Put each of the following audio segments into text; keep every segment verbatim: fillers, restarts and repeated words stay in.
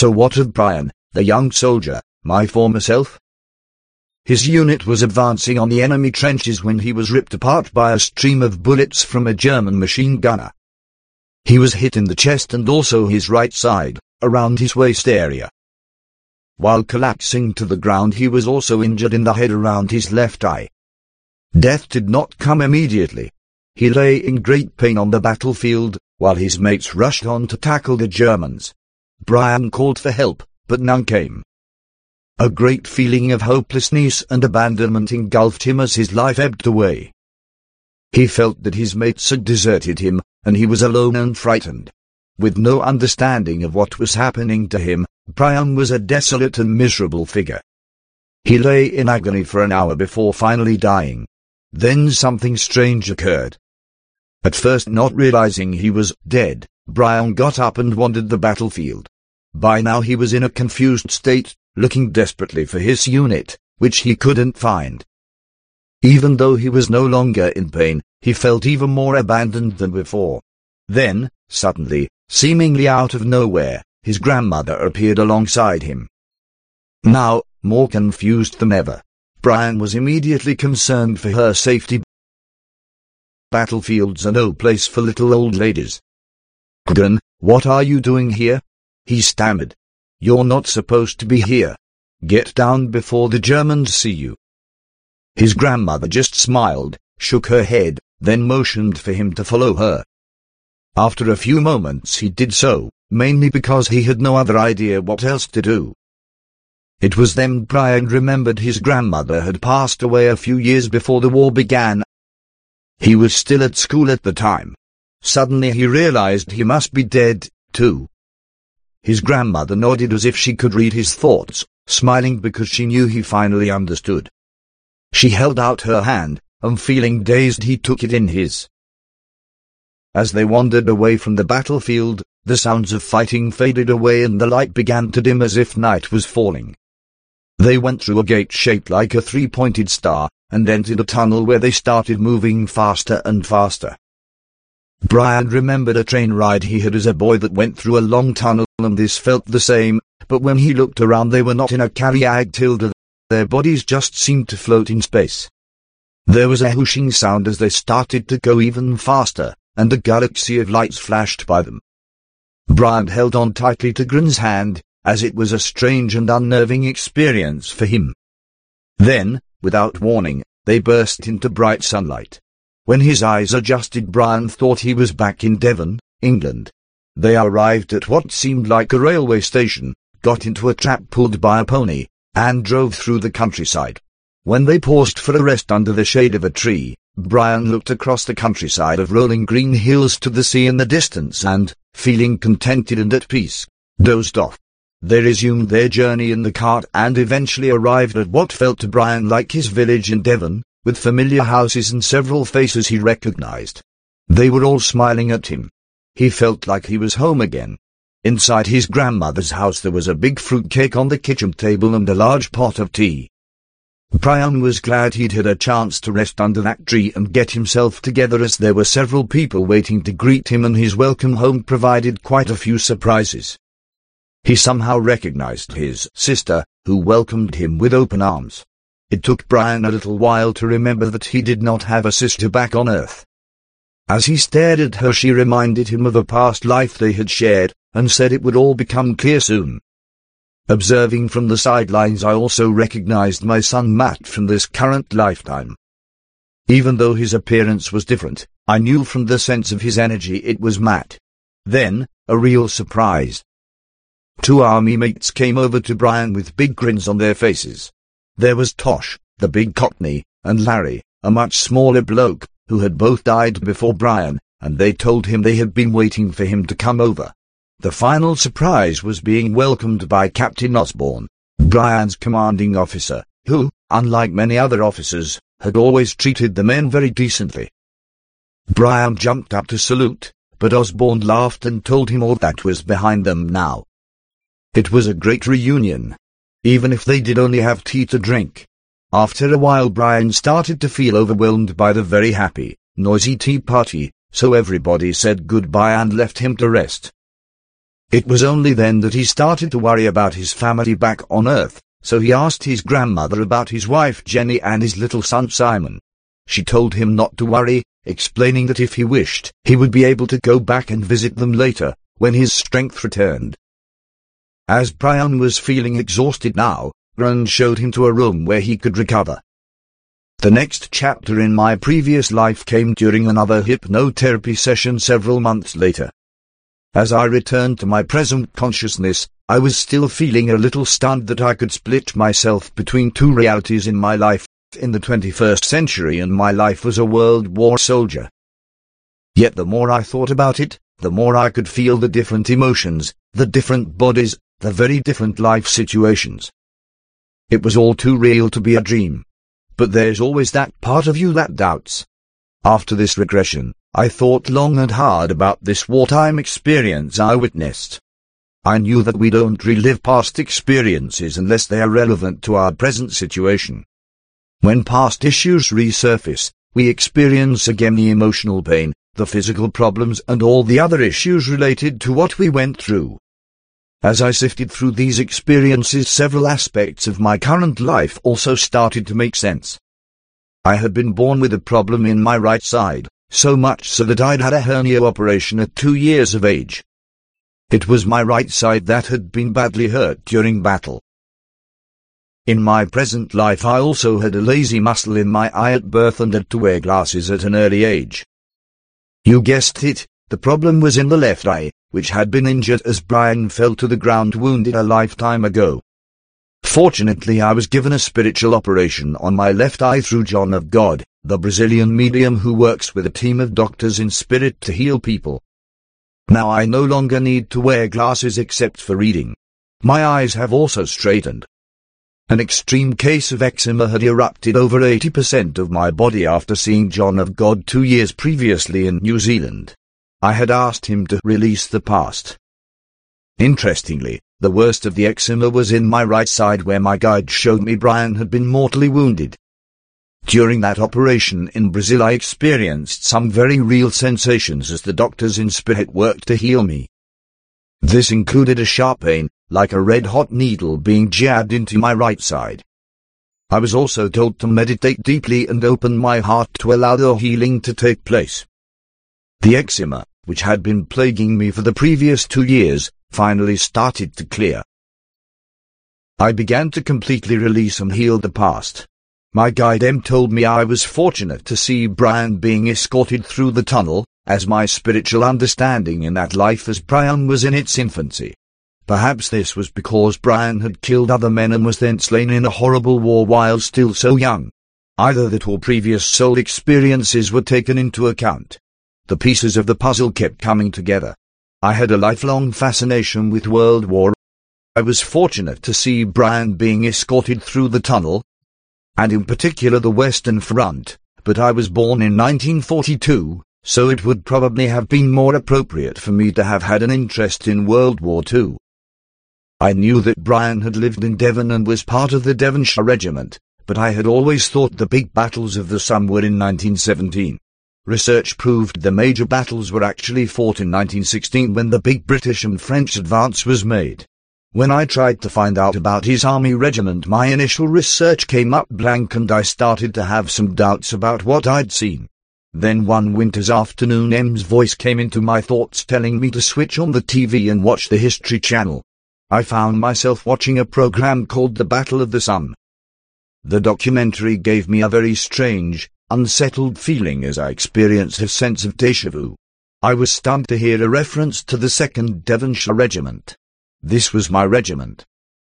So what of Brian, the young soldier, my former self? His unit was advancing on the enemy trenches when he was ripped apart by a stream of bullets from a German machine gunner. He was hit in the chest and also his right side, around his waist area. While collapsing to the ground, he was also injured in the head around his left eye. Death did not come immediately. He lay in great pain on the battlefield, while his mates rushed on to tackle the Germans. Brian called for help, but none came. A great feeling of hopelessness and abandonment engulfed him as his life ebbed away. He felt that his mates had deserted him, and he was alone and frightened. With no understanding of what was happening to him, Brian was a desolate and miserable figure. He lay in agony for an hour before finally dying. Then something strange occurred. At first, not realizing he was dead, Brian got up and wandered the battlefield. By now he was in a confused state, looking desperately for his unit, which he couldn't find. Even though he was no longer in pain, he felt even more abandoned than before. Then, suddenly, seemingly out of nowhere, his grandmother appeared alongside him. Now, more confused than ever, Brian was immediately concerned for her safety. Battlefields are no place for little old ladies. "Gun, what are you doing here?" he stammered. "You're not supposed to be here. Get down before the Germans see you." His grandmother just smiled, shook her head, then motioned for him to follow her. After a few moments he did so, mainly because he had no other idea what else to do. It was then Brian remembered his grandmother had passed away a few years before the war began. He was still at school at the time. Suddenly he realized he must be dead, too. His grandmother nodded as if she could read his thoughts, smiling because she knew he finally understood. She held out her hand, and feeling dazed he took it in his. As they wandered away from the battlefield, the sounds of fighting faded away and the light began to dim as if night was falling. They went through a gate shaped like a three-pointed star, and entered a tunnel where they started moving faster and faster. Brian remembered a train ride he had as a boy that went through a long tunnel, and this felt the same, but when he looked around they were not in a carriage tilde, their bodies just seemed to float in space. There was a whooshing sound as they started to go even faster, and a galaxy of lights flashed by them. Brian held on tightly to Grun's hand, as it was a strange and unnerving experience for him. Then, without warning, they burst into bright sunlight. When his eyes adjusted, Brian thought he was back in Devon, England. They arrived at what seemed like a railway station, got into a trap pulled by a pony, and drove through the countryside. When they paused for a rest under the shade of a tree, Brian looked across the countryside of rolling green hills to the sea in the distance and, feeling contented and at peace, dozed off. They resumed their journey in the cart and eventually arrived at what felt to Brian like his village in Devon, with familiar houses and several faces he recognized. They were all smiling at him. He felt like he was home again. Inside his grandmother's house there was a big fruit cake on the kitchen table and a large pot of tea. Brian was glad he'd had a chance to rest under that tree and get himself together, as there were several people waiting to greet him and his welcome home provided quite a few surprises. He somehow recognized his sister, who welcomed him with open arms. It took Brian a little while to remember that he did not have a sister back on Earth. As he stared at her, she reminded him of a past life they had shared, and said it would all become clear soon. Observing from the sidelines, I also recognized my son Matt from this current lifetime. Even though his appearance was different, I knew from the sense of his energy it was Matt. Then, a real surprise. Two army mates came over to Brian with big grins on their faces. There was Tosh, the big cockney, and Larry, a much smaller bloke, who had both died before Brian, and they told him they had been waiting for him to come over. The final surprise was being welcomed by Captain Osborne, Brian's commanding officer, who, unlike many other officers, had always treated the men very decently. Brian jumped up to salute, but Osborne laughed and told him all that was behind them now. It was a great reunion, even if they did only have tea to drink. After a while Brian started to feel overwhelmed by the very happy, noisy tea party, so everybody said goodbye and left him to rest. It was only then that he started to worry about his family back on Earth, so he asked his grandmother about his wife Jenny and his little son Simon. She told him not to worry, explaining that if he wished, he would be able to go back and visit them later, when his strength returned. As Brian was feeling exhausted now, Gran showed him to a room where he could recover. The next chapter in my previous life came during another hypnotherapy session several months later. As I returned to my present consciousness, I was still feeling a little stunned that I could split myself between two realities in my life, in the twenty-first century and my life as a World War soldier. Yet the more I thought about it, the more I could feel the different emotions, the different bodies, the very different life situations. It was all too real to be a dream. But there's always that part of you that doubts. After this regression, I thought long and hard about this wartime experience I witnessed. I knew that we don't relive past experiences unless they are relevant to our present situation. When past issues resurface, we experience again the emotional pain, the physical problems and all the other issues related to what we went through. As I sifted through these experiences, several aspects of my current life also started to make sense. I had been born with a problem in my right side, so much so that I'd had a hernia operation at two years of age. It was my right side that had been badly hurt during battle. In my present life I also had a lazy muscle in my eye at birth and had to wear glasses at an early age. You guessed it, the problem was in the left eye, which had been injured as Brian fell to the ground wounded a lifetime ago. Fortunately I was given a spiritual operation on my left eye through John of God, the Brazilian medium who works with a team of doctors in spirit to heal people. Now I no longer need to wear glasses except for reading. My eyes have also straightened. An extreme case of eczema had erupted over eighty percent of my body after seeing John of God two years previously in New Zealand. I had asked him to release the past. Interestingly, the worst of the eczema was in my right side where my guide showed me Brian had been mortally wounded. During that operation in Brazil I experienced some very real sensations as the doctors in spirit worked to heal me. This included a sharp pain, like a red-hot needle being jabbed into my right side. I was also told to meditate deeply and open my heart to allow the healing to take place. The eczema, which had been plaguing me for the previous two years, finally started to clear. I began to completely release and heal the past. My guide M told me I was fortunate to see Brian being escorted through the tunnel, as my spiritual understanding in that life as Brian was in its infancy. Perhaps this was because Brian had killed other men and was then slain in a horrible war while still so young. Either that or previous soul experiences were taken into account. The pieces of the puzzle kept coming together. I had a lifelong fascination with World War. I was fortunate to see Brian being escorted through the tunnel, and in particular the Western Front, but I was born in nineteen forty-two, so it would probably have been more appropriate for me to have had an interest in World War Two. I knew that Brian had lived in Devon and was part of the Devonshire Regiment, but I had always thought the big battles of the Somme were in nineteen seventeen. Research proved the major battles were actually fought in nineteen sixteen when the big British and French advance was made. When I tried to find out about his army regiment, my initial research came up blank and I started to have some doubts about what I'd seen. Then one winter's afternoon M's voice came into my thoughts telling me to switch on the T V and watch the History Channel. I found myself watching a program called The Battle of the Somme. The documentary gave me a very strange, unsettled feeling as I experienced a sense of déjà vu. I was stunned to hear a reference to the second Devonshire Regiment. This was my regiment.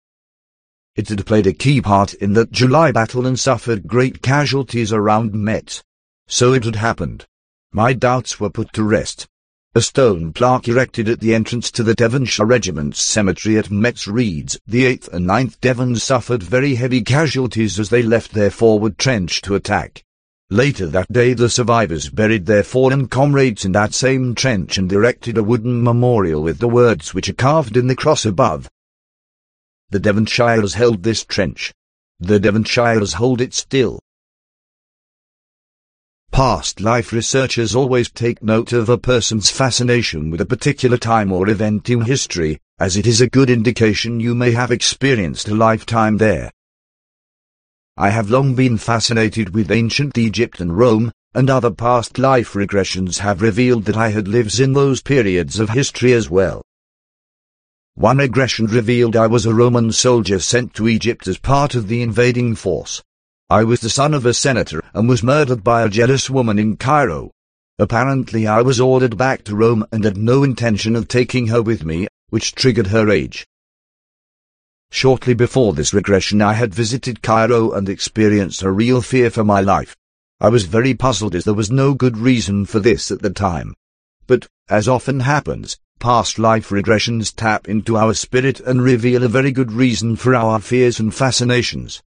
It had played a key part in that July battle and suffered great casualties around Metz. So it had happened. My doubts were put to rest. A stone plaque erected at the entrance to the Devonshire Regiment's cemetery at Metz reads, "The eighth and ninth Devons suffered very heavy casualties as they left their forward trench to attack." Later that day the survivors buried their fallen comrades in that same trench and erected a wooden memorial with the words which are carved in the cross above. The Devonshires held this trench. The Devonshires hold it still. Past life researchers always take note of a person's fascination with a particular time or event in history, as it is a good indication you may have experienced a lifetime there. I have long been fascinated with ancient Egypt and Rome, and other past life regressions have revealed that I had lived in those periods of history as well. One regression revealed I was a Roman soldier sent to Egypt as part of the invading force. I was the son of a senator and was murdered by a jealous woman in Cairo. Apparently I was ordered back to Rome and had no intention of taking her with me, which triggered her rage. Shortly before this regression I had visited Cairo and experienced a real fear for my life. I was very puzzled as there was no good reason for this at the time. But, as often happens, past life regressions tap into our spirit and reveal a very good reason for our fears and fascinations.